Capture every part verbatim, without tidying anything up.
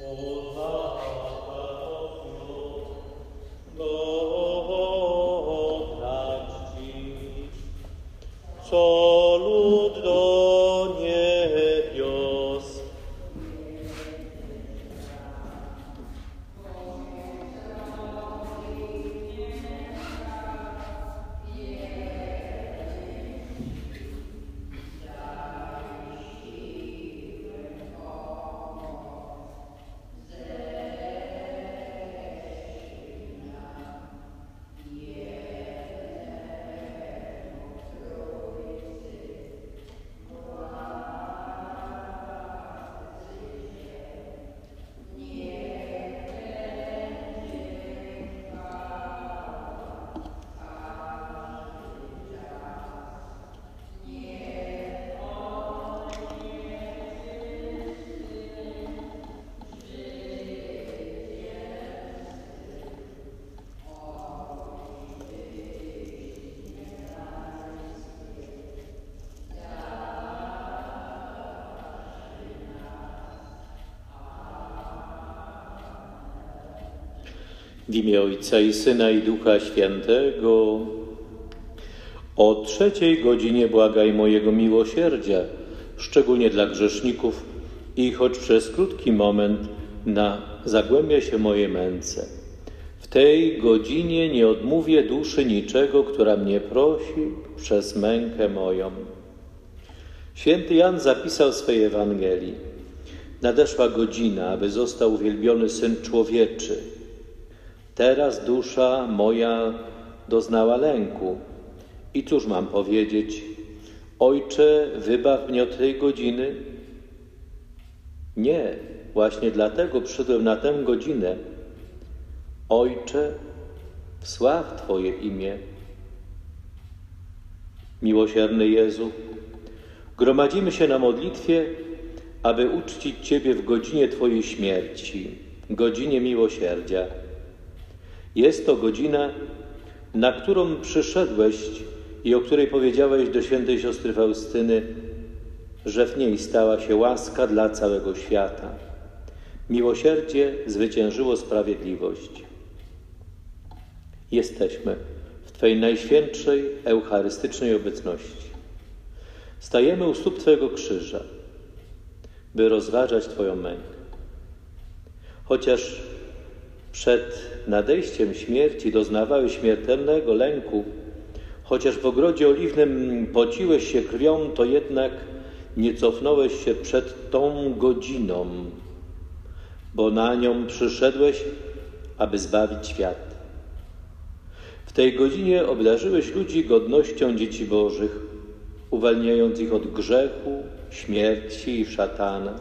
Co lud do niebios. W imię Ojca i Syna i Ducha Świętego. O trzeciej godzinie błagaj mojego miłosierdzia, szczególnie dla grzeszników i choć przez krótki moment na zagłębia się moje męce. W tej godzinie nie odmówię duszy niczego, która mnie prosi przez mękę moją. Święty Jan zapisał w swej Ewangelii: nadeszła godzina, aby został uwielbiony Syn Człowieczy. Teraz dusza moja doznała lęku. I cóż mam powiedzieć? Ojcze, wybaw mnie od tej godziny? Nie, właśnie dlatego przyszedłem na tę godzinę. Ojcze, wsław Twoje imię. Miłosierny Jezu, gromadzimy się na modlitwie, aby uczcić Ciebie w godzinie Twojej śmierci, godzinie miłosierdzia. Jest to godzina, na którą przyszedłeś i o której powiedziałeś do świętej siostry Faustyny, że w niej stała się łaska dla całego świata. Miłosierdzie zwyciężyło sprawiedliwość. Jesteśmy w Twojej najświętszej, eucharystycznej obecności. Stajemy u stóp Twojego krzyża, by rozważać Twoją mękę. Chociaż przed nadejściem śmierci doznawałeś śmiertelnego lęku, chociaż w ogrodzie oliwnym pociłeś się krwią, to jednak nie cofnąłeś się przed tą godziną, bo na nią przyszedłeś, aby zbawić świat. W tej godzinie obdarzyłeś ludzi godnością dzieci Bożych, uwalniając ich od grzechu, śmierci i szatana.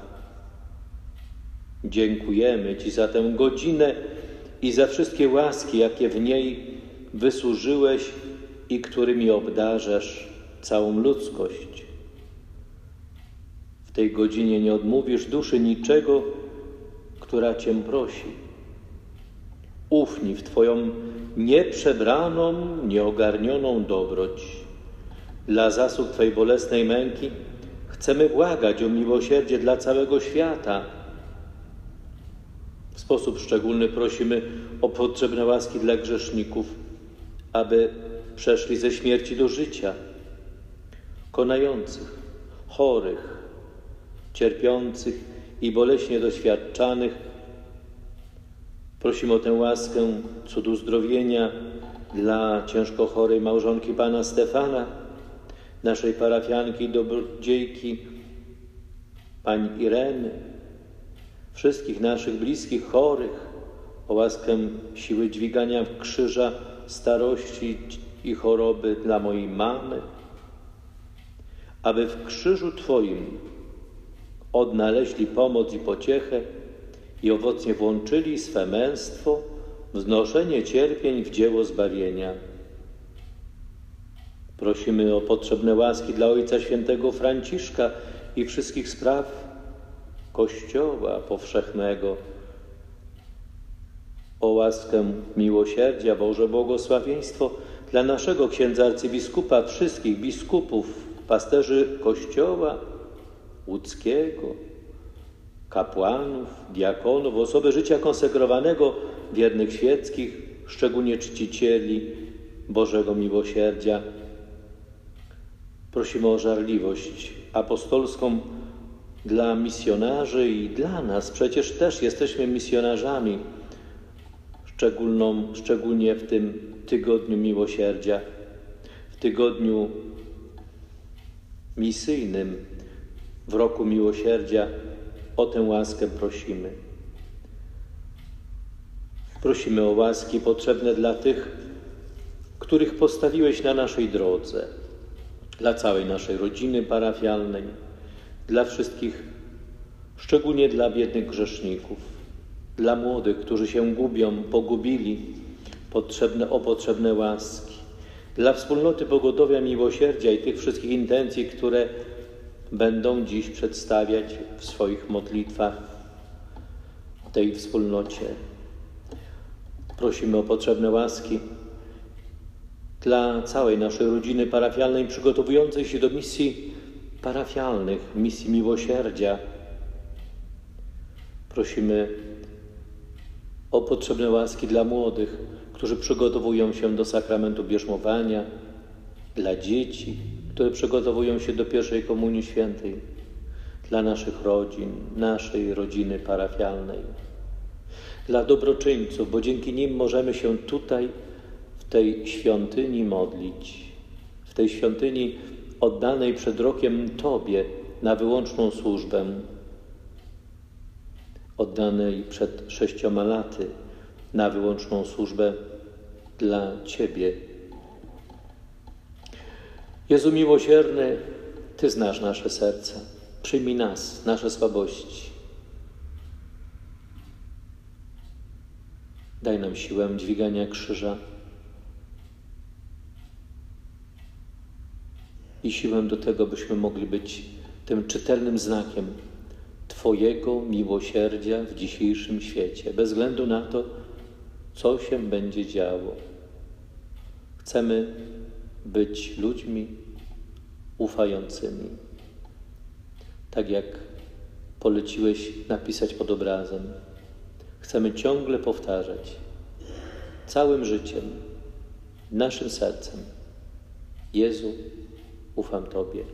Dziękujemy Ci za tę godzinę i za wszystkie łaski, jakie w niej wysłużyłeś i którymi obdarzasz całą ludzkość. W tej godzinie nie odmówisz duszy niczego, która Cię prosi. Ufnij w Twoją nieprzebraną, nieogarnioną dobroć. Dla zasług Twojej bolesnej męki chcemy błagać o miłosierdzie dla całego świata. W sposób szczególny prosimy o potrzebne łaski dla grzeszników, aby przeszli ze śmierci do życia, konających, chorych, cierpiących i boleśnie doświadczanych. Prosimy o tę łaskę cudu zdrowienia dla ciężko chorej małżonki pana Stefana, naszej parafianki i dobrodziejki pani Ireny, wszystkich naszych bliskich chorych, o łaskę siły dźwigania krzyża starości i choroby dla mojej mamy, aby w krzyżu Twoim odnaleźli pomoc i pociechę i owocnie włączyli swe męstwo w znoszenie cierpień w dzieło zbawienia. Prosimy o potrzebne łaski dla Ojca Świętego Franciszka i wszystkich spraw Kościoła powszechnego, o łaskę miłosierdzia, Boże błogosławieństwo dla naszego księdza arcybiskupa, wszystkich biskupów, pasterzy Kościoła łódzkiego, kapłanów, diakonów, osoby życia konsekrowanego, wiernych świeckich, szczególnie czcicieli Bożego Miłosierdzia. Prosimy o żarliwość apostolską dla misjonarzy i dla nas. Przecież też jesteśmy misjonarzami, szczególną, szczególnie w tym tygodniu miłosierdzia, w tygodniu misyjnym, w roku miłosierdzia. O tę łaskę prosimy. Prosimy o łaski potrzebne dla tych, których postawiłeś na naszej drodze, dla całej naszej rodziny parafialnej, dla wszystkich, szczególnie dla biednych grzeszników, dla młodych, którzy się gubią, pogubili, potrzebne, o potrzebne łaski, dla wspólnoty Pogodowia Miłosierdzia i tych wszystkich intencji, które będą dziś przedstawiać w swoich modlitwach tej wspólnocie. Prosimy o potrzebne łaski dla całej naszej rodziny parafialnej przygotowującej się do misji parafialnych, misji miłosierdzia. Prosimy o potrzebne łaski dla młodych, którzy przygotowują się do sakramentu bierzmowania, dla dzieci, które przygotowują się do pierwszej Komunii Świętej, dla naszych rodzin, naszej rodziny parafialnej, dla dobroczyńców, bo dzięki nim możemy się tutaj, w tej świątyni modlić, w tej świątyni oddanej przed rokiem Tobie na wyłączną służbę, oddanej przed sześcioma laty na wyłączną służbę dla Ciebie. Jezu miłosierny, Ty znasz nasze serca. Przyjmij nas, nasze słabości. Daj nam siłę dźwigania krzyża i siłę do tego, byśmy mogli być tym czytelnym znakiem Twojego miłosierdzia w dzisiejszym świecie, bez względu na to, co się będzie działo. Chcemy być ludźmi ufającymi, tak jak poleciłeś napisać pod obrazem. Chcemy ciągle powtarzać całym życiem, naszym sercem: Jezu, ufam Tobie.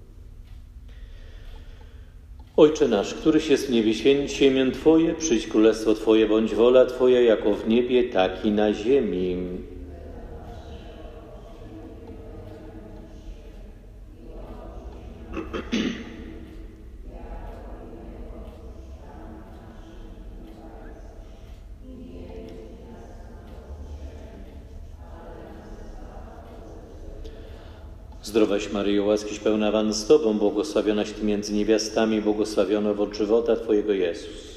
Ojcze nasz, któryś jest w niebie, święć się imię Twoje, przyjdź królestwo Twoje, bądź wola Twoja, jako w niebie, tak i na ziemi. Zdrowaś Maryjo, łaskiś pełna Pan z Tobą, błogosławionaś Ty między niewiastami, błogosławiony owoc żywota Twojego Jezus.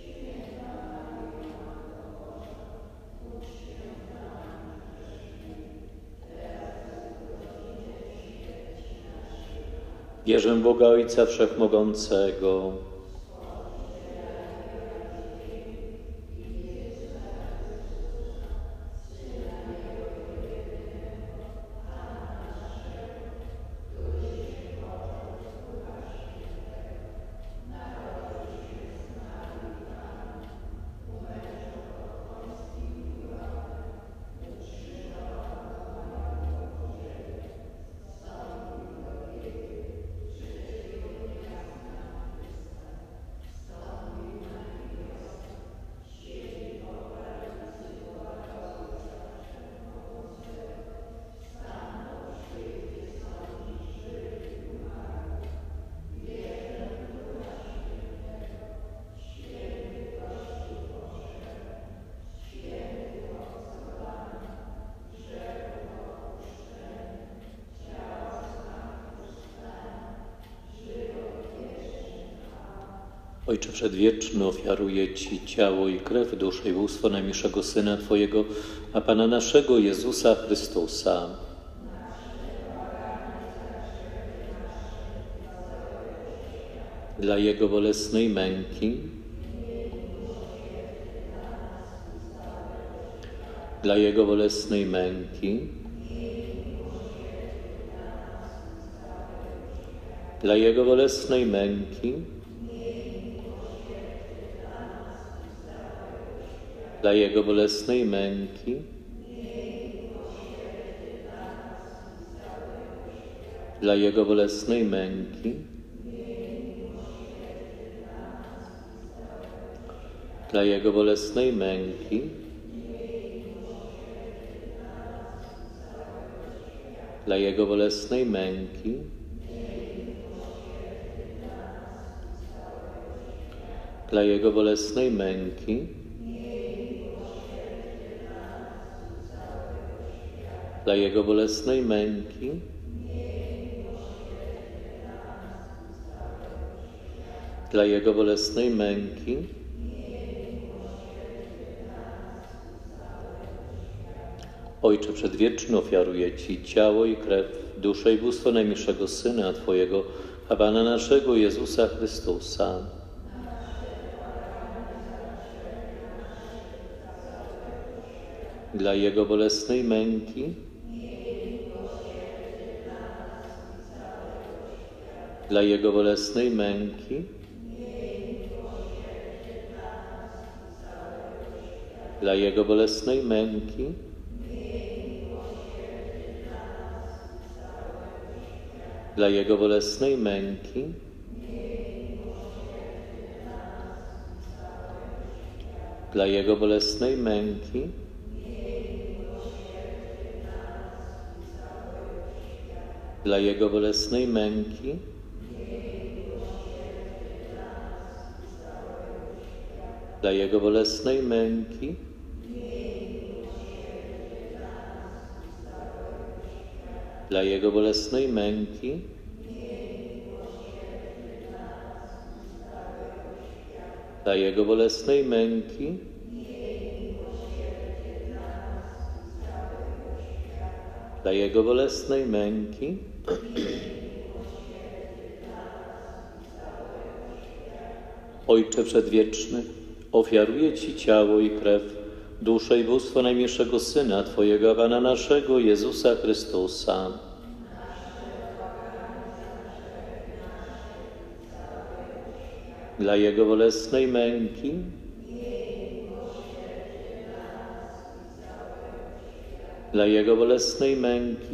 Wierzę w Boga Ojca Wszechmogącego, Ojcze Przedwieczny, ofiaruję Ci ciało i krew, duszę i bóstwo najmilszego Syna Twojego, a Pana naszego Jezusa Chrystusa. Dla Jego bolesnej męki, dla Jego bolesnej męki, dla Jego bolesnej męki, dla Jego bolesnej męki, dla Jego bolesnej męki, dla Jego bolesnej męki, dla Jego bolesnej męki, dla Jego bolesnej męki, dla Jego bolesnej męki, dla Jego bolesnej męki, Ojcze Przedwieczny, ofiaruję Ci ciało i krew, duszę i bóstwo najmilszego Syna Twojego, a Pana naszego Jezusa Chrystusa. Dla Jego bolesnej męki, dla Jego bolesnej męki, dla Jego bolesnej męki, dla Jego bolesnej męki, dla Jego bolesnej męki, dla Jego bolesnej męki, dla Jego bolesnej męki, dla Jego bolesnej męki, dla Jego bolesnej męki, dla Jego bolesnej męki, Ojcze Przedwieczny, ofiaruję Ci ciało i krew, duszę i bóstwo najmilszego Syna Twojego, a Pana naszego Jezusa Chrystusa. Dla Jego bolesnej męki, dla Jego bolesnej męki,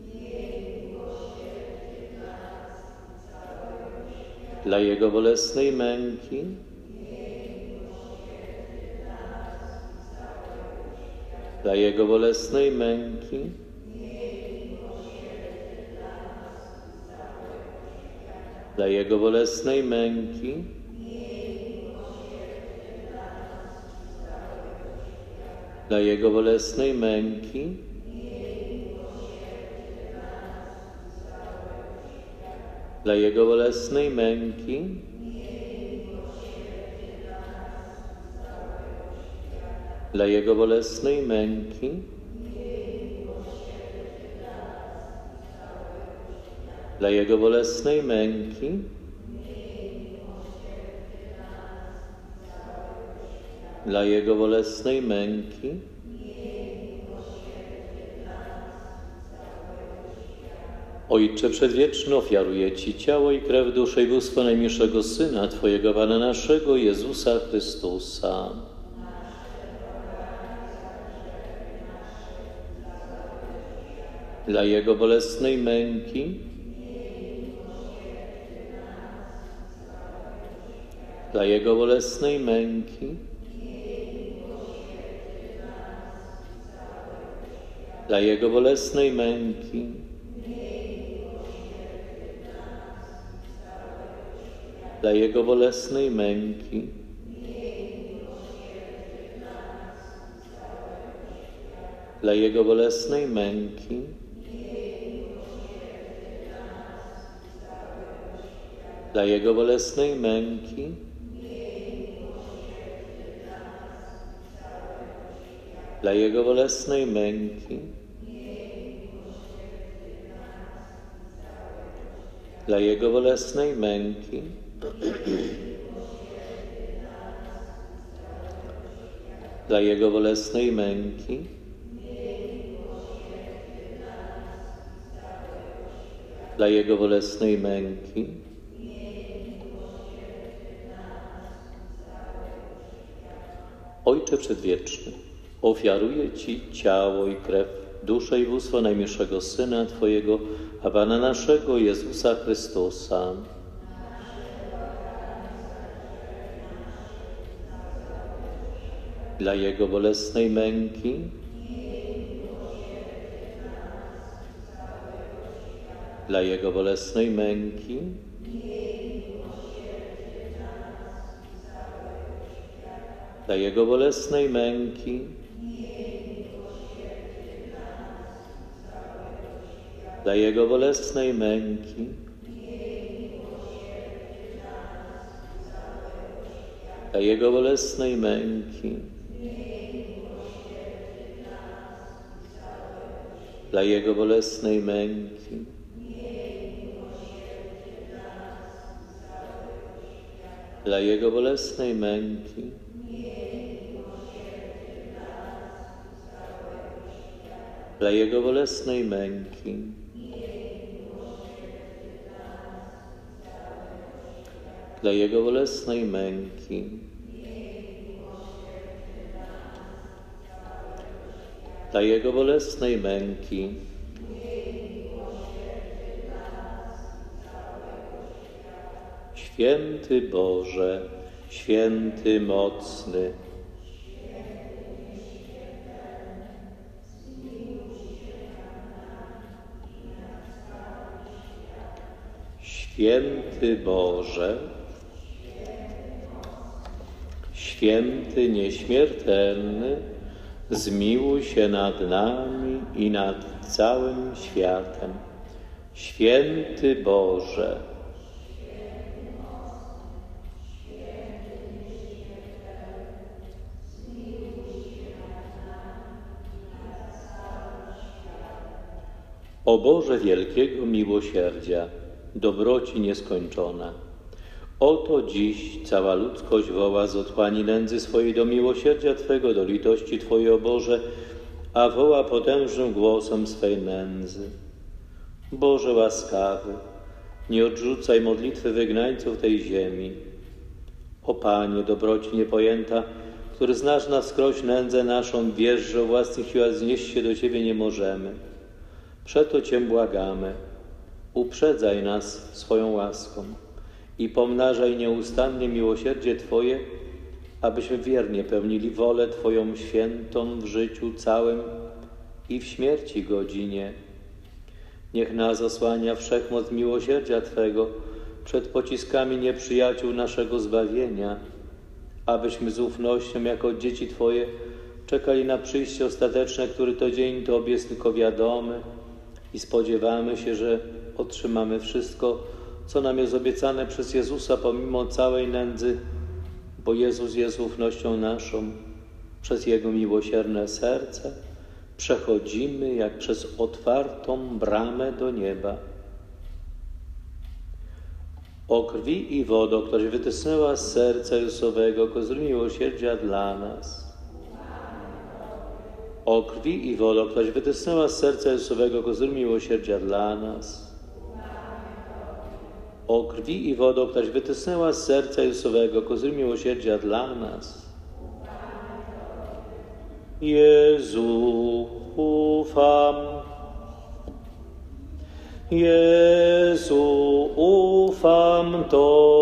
dla Jego bolesnej męki, dla Jego bolesnej męki, dla Jego bolesnej męki, dla Jego bolesnej męki, dla Jego bolesnej męki, dla Jego bolesnej męki, dla Jego bolesnej męki, dla Jego bolesnej męki, Ojcze Przedwieczny, ofiaruję Ci ciało i krew, duszę i bóstwo najmilszego Syna Twojego, Pana naszego Jezusa Chrystusa. Dla Jego bolesnej męki, dla Jego bolesnej męki, dla Jego bolesnej męki, dla Jego bolesnej męki, dla Jego bolesnej męki, dla Jego bolesnej męki, dla Jego bolesnej męki, dla Jego bolesnej męki, dla Jego bolesnej męki, dla Jego bolesnej męki, Ojcze Przedwieczny, ofiaruję Ci ciało i krew, duszę i bóstwo najmilszego Syna Twojego, a Pana naszego Jezusa Chrystusa, dla Jego bolesnej męki, dla Jego bolesnej męki, dla Jego bolesnej męki, dla Jego bolesnej męki, dla Jego bolesnej męki, dla Jego bolesnej męki, dla Jego bolesnej męki, dla Jego bolesnej męki, dla Jego bolesnej męki, dla Jego bolesnej męki, Święty Boże, święty mocny, Święty Boże, święty nieśmiertelny, zmiłuj się nad nami i nad całym światem. Święty Boże, o Boże wielkiego miłosierdzia, dobroci nieskończona, oto dziś cała ludzkość woła z otchłani nędzy swojej do miłosierdzia Twego, do litości Twojej, o Boże, a woła potężnym głosem swej nędzy. Boże łaskawy, nie odrzucaj modlitwy wygnańców tej ziemi. O Panie, dobroci niepojęta, który znasz na wskroś nędzę naszą, wiesz, że o własnych siłach znieść się do Ciebie nie możemy. Przeto Cię błagamy, uprzedzaj nas swoją łaską i pomnażaj nieustannie miłosierdzie Twoje, abyśmy wiernie pełnili wolę Twoją świętą w życiu całym i w śmierci godzinie. Niech nas osłania wszechmoc miłosierdzia Twego przed pociskami nieprzyjaciół naszego zbawienia, abyśmy z ufnością jako dzieci Twoje czekali na przyjście ostateczne, który to dzień Tobie jest tylko wiadomy, i spodziewamy się, że otrzymamy wszystko, co nam jest obiecane przez Jezusa pomimo całej nędzy, bo Jezus jest ufnością naszą. Przez Jego miłosierne serce przechodzimy jak przez otwartą bramę do nieba. O krwi i wodo, któraś wytysnęła z serca Jezusowego kozły miłosierdzia dla nas. O krwi i wodo, któraś wytysnęła z serca Jezusowego kozły miłosierdzia dla nas. O krwi i wodo, któraś wytysnęła z serca Jezusowego kozły miłosierdzia dla nas. Jezu, ufam. Jezu, ufam Tobie.